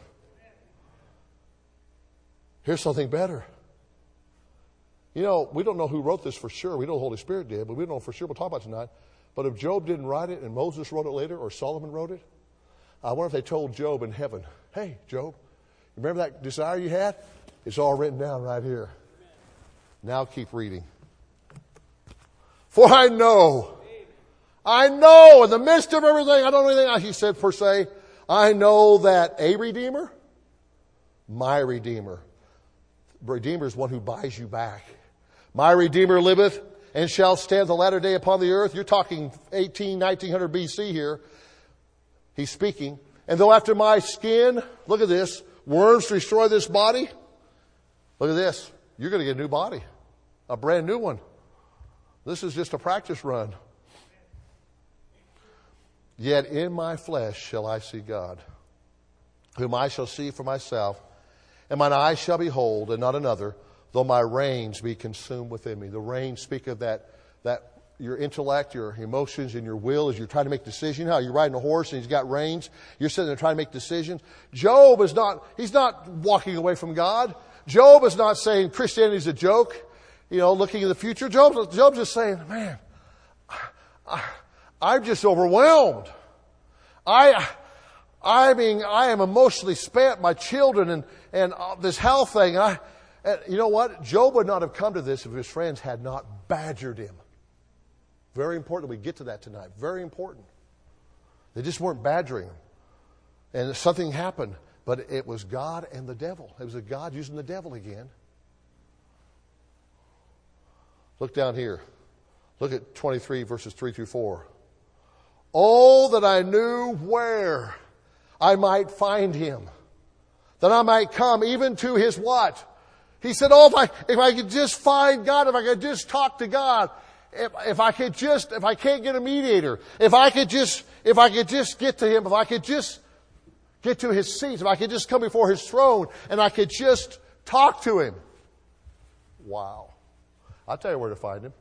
Here's something better. You know, we don't know who wrote this for sure. We know the Holy Spirit did, but we don't know for sure. We'll talk about it tonight. But if Job didn't write it and Moses wrote it later or Solomon wrote it, I wonder if they told Job in heaven, hey, Job, remember that desire you had? It's all written down right here. Now keep reading. For I know, I know in the midst of everything, I don't know anything, he said per se, I know that a Redeemer, my Redeemer, Redeemer is one who buys you back. My Redeemer liveth and shall stand the latter day upon the earth. You're talking eighteen, nineteen hundred B C here. He's speaking. And though after my skin, look at this, worms destroy this body. Look at this. You're going to get a new body. A brand new one. This is just a practice run. Yet in my flesh shall I see God, whom I shall see for myself, and mine eyes shall behold, and not another, though my reins be consumed within me. The reins speak of that, that your intellect, your emotions, and your will as you're trying to make decisions. You know how you're riding a horse and he's got reins? You're sitting there trying to make decisions. Job is not, he's not walking away from God. Job is not saying Christianity is a joke, you know, looking in the future. Job, Job's just saying, man, I, I'm just overwhelmed. I, I mean, I am emotionally spent. My children and, and this health thing. And I, and you know what? Job would not have come to this if his friends had not badgered him. Very important we get to that tonight. Very important. They just weren't badgering him. And something happened, but it was God and the devil. It was a God using the devil again. Look down here. Look at twenty-three, verses three through four. Oh, that I knew where I might find him, that I might come even to his what? He said, oh, if I, if I could just find God, if I could just talk to God, if, if I could just, if I can't get a mediator, if I could just, if I could just get to him, if I could just get to his seat, if I could just come before his throne and I could just talk to him. Wow. I'll tell you where to find him.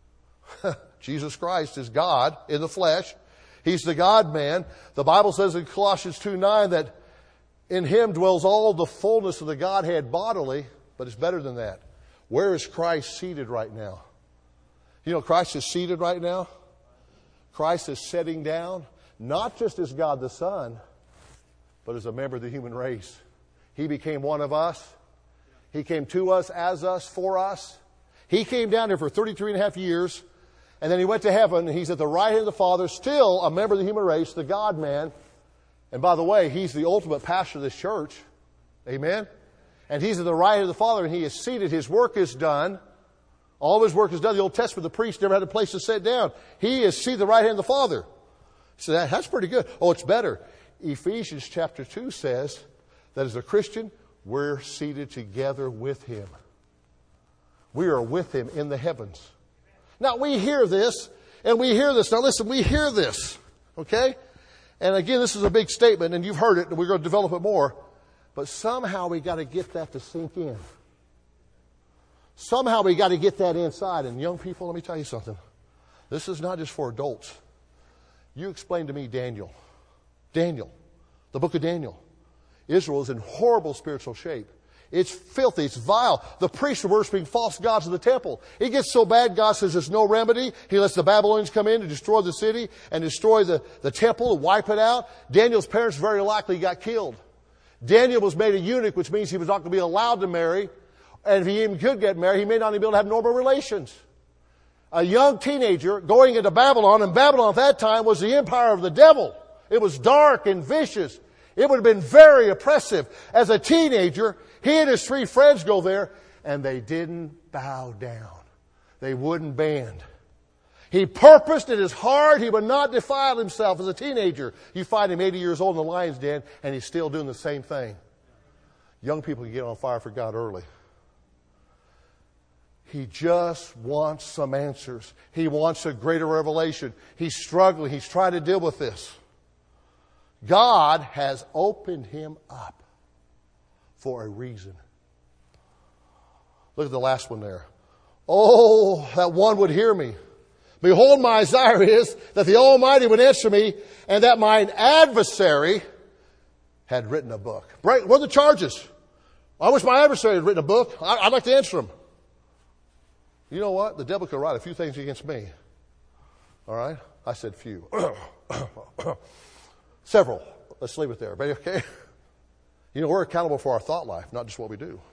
Jesus Christ is God in the flesh. He's the God-man. The Bible says in Colossians two nine that in him dwells all the fullness of the Godhead bodily, but it's better than that. Where is Christ seated right now? You know, Christ is seated right now. Christ is sitting down, not just as God the Son, but as a member of the human race. He became one of us. He came to us, as us, for us. He came down here for thirty-three and a half years. And then he went to heaven. He's at the right hand of the Father, still a member of the human race, the God-man. And by the way, he's the ultimate pastor of this church. Amen? And he's at the right hand of the Father, and he is seated. His work is done. All of his work is done. The Old Testament, the priest never had a place to sit down. He is seated at the right hand of the Father. So that, that's pretty good. Oh, it's better. Ephesians chapter two says that as a Christian, we're seated together with him. We are with him in the heavens. Now, we hear this, and we hear this. Now, listen, we hear this, okay? And again, this is a big statement, and you've heard it, and we're going to develop it more. But somehow we got to get that to sink in. Somehow we got to get that inside. And young people, let me tell you something. This is not just for adults. You explain to me Daniel. Daniel, the book of Daniel. Israel is in horrible spiritual shape. It's filthy. It's vile. The priests are worshiping false gods in the temple. It gets so bad, God says there's no remedy. He lets the Babylonians come in to destroy the city and destroy the, the temple and wipe it out. Daniel's parents very likely got killed. Daniel was made a eunuch, which means he was not going to be allowed to marry. And if he even could get married, he may not even be able to have normal relations. A young teenager going into Babylon, and Babylon at that time was the empire of the devil. It was dark and vicious. It would have been very oppressive. As a teenager, he and his three friends go there, and they didn't bow down. They wouldn't bend. He purposed in his heart he would not defile himself as a teenager. You find him eighty years old in the lion's den, and he's still doing the same thing. Young people can get on fire for God early. He just wants some answers. He wants a greater revelation. He's struggling. He's trying to deal with this. God has opened him up for a reason. Look at the last one there. Oh, that one would hear me. Behold, my desire is that the Almighty would answer me, and that mine adversary had written a book. Right? What are the charges? I wish my adversary had written a book. I'd like to answer him. You know what? The devil could write a few things against me. All right? I said few. Several. Let's leave it there. Everybody okay? You know, we're accountable for our thought life, not just what we do.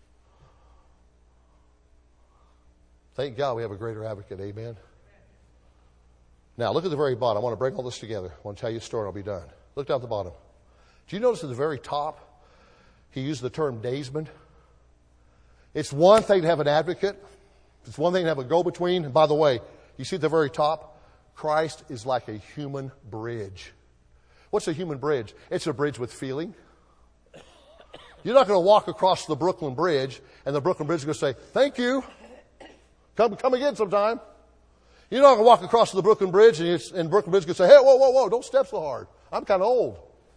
Thank God we have a greater advocate. Amen. Now, look at the very bottom. I want to bring all this together. I want to tell you a story and I'll be done. Look down at the bottom. Do you notice at the very top, he used the term daysman? It's one thing to have an advocate. It's one thing to have a go-between. And by the way, you see at the very top, Christ is like a human bridge. What's a human bridge? It's a bridge with feeling. You're not going to walk across the Brooklyn Bridge and the Brooklyn Bridge is going to say, thank you. Come, come again sometime. You're not going to walk across the Brooklyn Bridge and, you, and Brooklyn Bridge can say, hey, whoa, whoa, whoa, don't step so hard. I'm kind of old.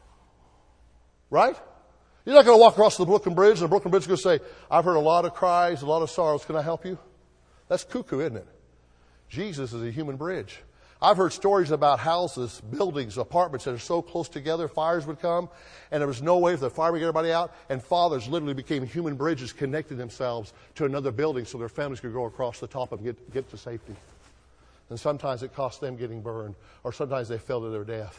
Right? You're not going to walk across the Brooklyn Bridge and the Brooklyn Bridge is going to say, I've heard a lot of cries, a lot of sorrows. Can I help you? That's cuckoo, isn't it? Jesus is a human bridge. I've heard stories about houses, buildings, apartments that are so close together, fires would come, and there was no way for the fire to get everybody out, and fathers literally became human bridges connecting themselves to another building so their families could go across the top and get, get to safety. And sometimes it cost them getting burned, or sometimes they fell to their death.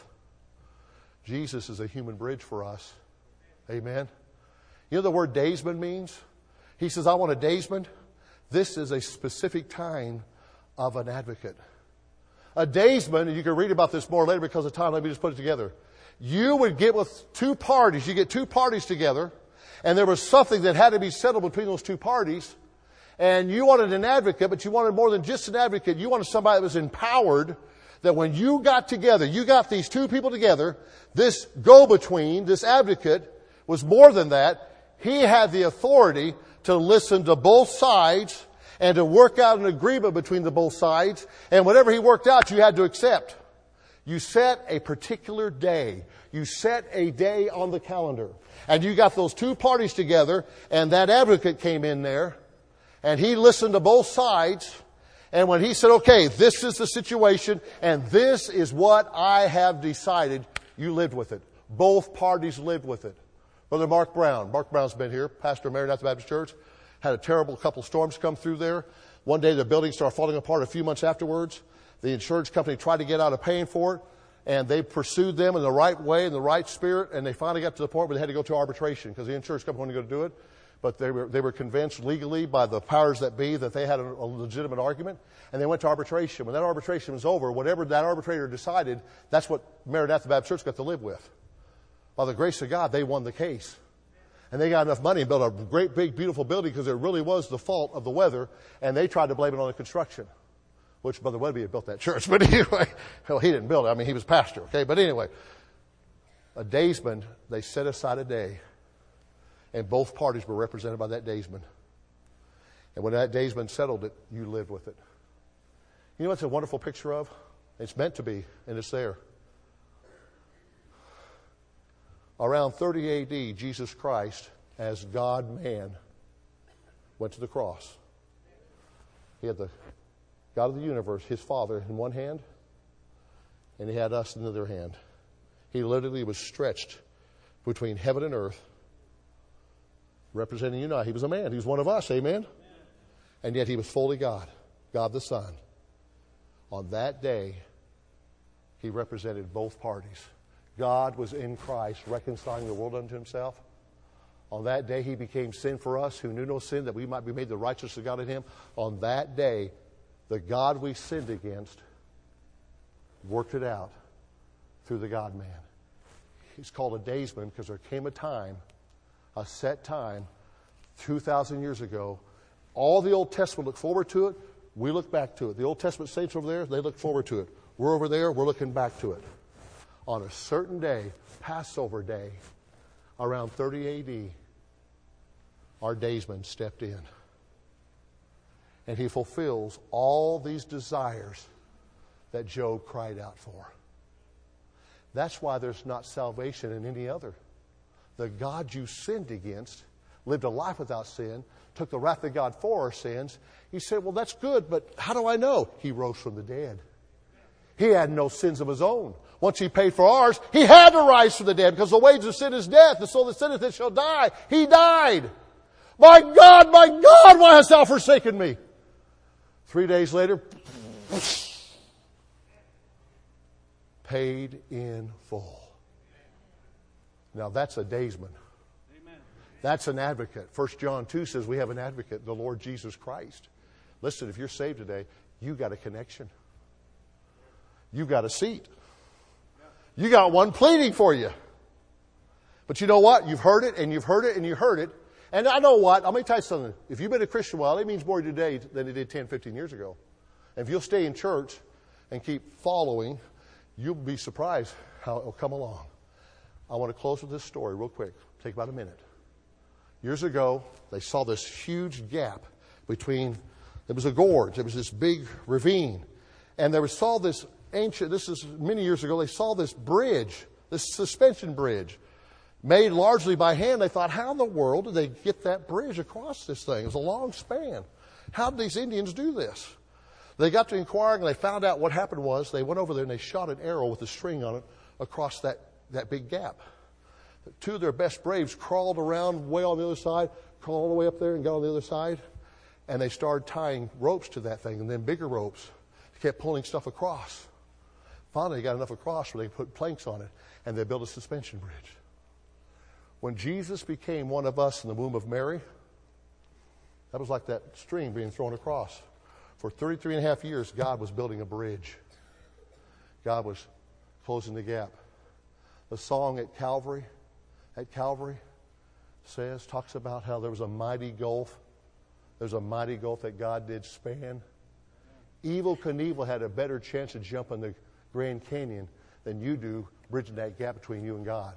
Jesus is a human bridge for us. Amen. You know the word daysman means? He says, I want a daysman. This is a specific kind of an advocate. A daysman, and you can read about this more later because of time, let me just put it together. You would get with two parties, you get two parties together, and there was something that had to be settled between those two parties, and you wanted an advocate, but you wanted more than just an advocate. You wanted somebody that was empowered, that when you got together, you got these two people together, this go-between, this advocate, was more than that. He had the authority to listen to both sides and to work out an agreement between the both sides. And whatever he worked out, you had to accept. You set a particular day. You set a day on the calendar. And you got those two parties together, and that advocate came in there, and he listened to both sides. And when he said, okay, this is the situation, and this is what I have decided, you lived with it. Both parties lived with it. Brother Mark Brown. Mark Brown's been here, pastor of Maranatha Baptist Church. Had a terrible couple storms come through there. One day the building started falling apart. A few months afterwards, the insurance company tried to get out of paying for it, and they pursued them in the right way, in the right spirit, and they finally got to the point where they had to go to arbitration because the insurance company wasn't going to do it. But they were, they were convinced legally by the powers that be that they had a, a legitimate argument, and they went to arbitration. When that arbitration was over, whatever that arbitrator decided, that's what Maranatha Baptist Church got to live with. By the grace of God, they won the case. And they got enough money and built a great, big, beautiful building because it really was the fault of the weather, and they tried to blame it on the construction, which Brother Wedby had built that church. But anyway, well, he didn't build it. I mean, he was pastor, okay? But anyway, a daysman, they set aside a day, and both parties were represented by that daysman. And when that daysman settled it, you lived with it. You know what's a wonderful picture of? It's meant to be, and it's there. Around thirty A D, Jesus Christ, as God-man, went to the cross. He had the God of the universe, his Father, in one hand, and he had us in the other hand. He literally was stretched between heaven and earth, representing you and I. He was a man. He was one of us, amen? And yet he was fully God, God the Son. On that day, he represented both parties. God was in Christ, reconciling the world unto himself. On that day, he became sin for us who knew no sin, that we might be made the righteousness of God in him. On that day, the God we sinned against worked it out through the God-man. He's called a daysman because there came a time, a set time, two thousand years ago. All the Old Testament looked forward to it. We look back to it. The Old Testament saints over there, they look forward to it. We're over there, we're looking back to it. On a certain day, Passover day, around thirty A D, our daysman stepped in. And he fulfills all these desires that Job cried out for. That's why there's not salvation in any other. The God you sinned against lived a life without sin, took the wrath of God for our sins. He said, well, that's good, but how do I know? He rose from the dead. He had no sins of his own. Once he paid for ours, he had to rise from the dead because the wages of sin is death. The soul that sinneth it shall die. He died. My God, my God, why hast thou forsaken me? Three days later, paid in full. Now that's a daysman. That's an advocate. First John two says we have an advocate, the Lord Jesus Christ. Listen, if you're saved today, you got a connection. You got a seat. You got one pleading for you. But you know what? You've heard it, and you've heard it, and you heard it. And I know what? I'm going to tell you something. If you've been a Christian a while, it means more today than it did ten, fifteen years ago. And if you'll stay in church and keep following, you'll be surprised how it will come along. I want to close with this story real quick. Take about a minute. Years ago, they saw this huge gap between, it was a gorge, it was this big ravine. And they saw this ancient, this is many years ago, they saw this bridge, this suspension bridge, made largely by hand. They thought, how in the world did they get that bridge across this thing? It was a long span. How did these Indians do this? They got to inquiring, and they found out what happened was they went over there and they shot an arrow with a string on it across that, that big gap. Two of their best braves crawled around way on the other side, crawled all the way up there and got on the other side, and they started tying ropes to that thing, and then bigger ropes. They kept pulling stuff across. Finally, they got enough across where they put planks on it, and they built a suspension bridge. When Jesus became one of us in the womb of Mary, that was like that string being thrown across. For thirty-three and a half years, God was building a bridge. God was closing the gap. The song at Calvary, at Calvary says, talks about how there was a mighty gulf. There's a mighty gulf that God did span. Evel Knievel had a better chance of jumping the Grand Canyon than you do bridging that gap between you and God.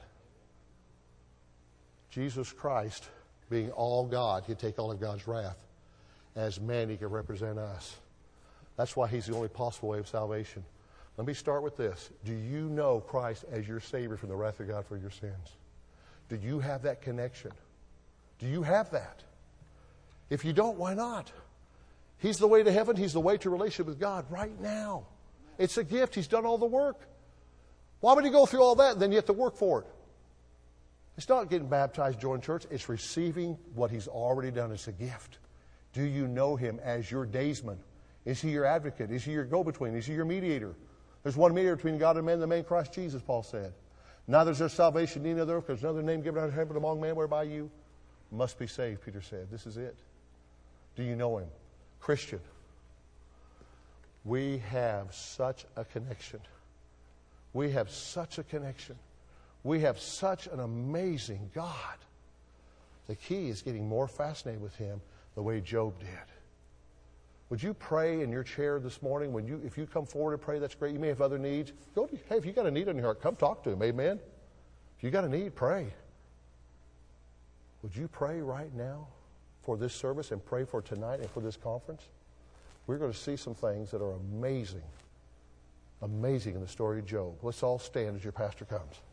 Jesus Christ, being all God, he'd take all of God's wrath. As man, he could represent us. That's why he's the only possible way of salvation. Let me start with this. Do you know Christ as your Savior from the wrath of God for your sins? Do you have that connection? Do you have that? If you don't, why not? He's the way to heaven. He's the way to relationship with God right now. It's a gift. He's done all the work. Why would you go through all that and then you have to work for it? It's not getting baptized, join church. It's receiving what he's already done. It's a gift. Do you know him as your daysman? Is he your advocate? Is he your go-between? Is he your mediator? There's one mediator between God and man, the man Christ Jesus, Paul said. Neither is there salvation in any other, because another name given under heaven among men whereby you must be saved, Peter said. This is it. Do you know him? Christian, we have such a connection. We have such a connection. We have such an amazing God. The key is getting more fascinated with him the way Job did. Would you pray in your chair this morning? When you, if you come forward and pray, that's great. You may have other needs. Go to, hey, if you got a need on your heart, come talk to him. Amen. If you got a need, pray. Would you pray right now for this service and pray for tonight and for this conference? We're going to see some things that are amazing, amazing in the story of Job. Let's all stand as your pastor comes.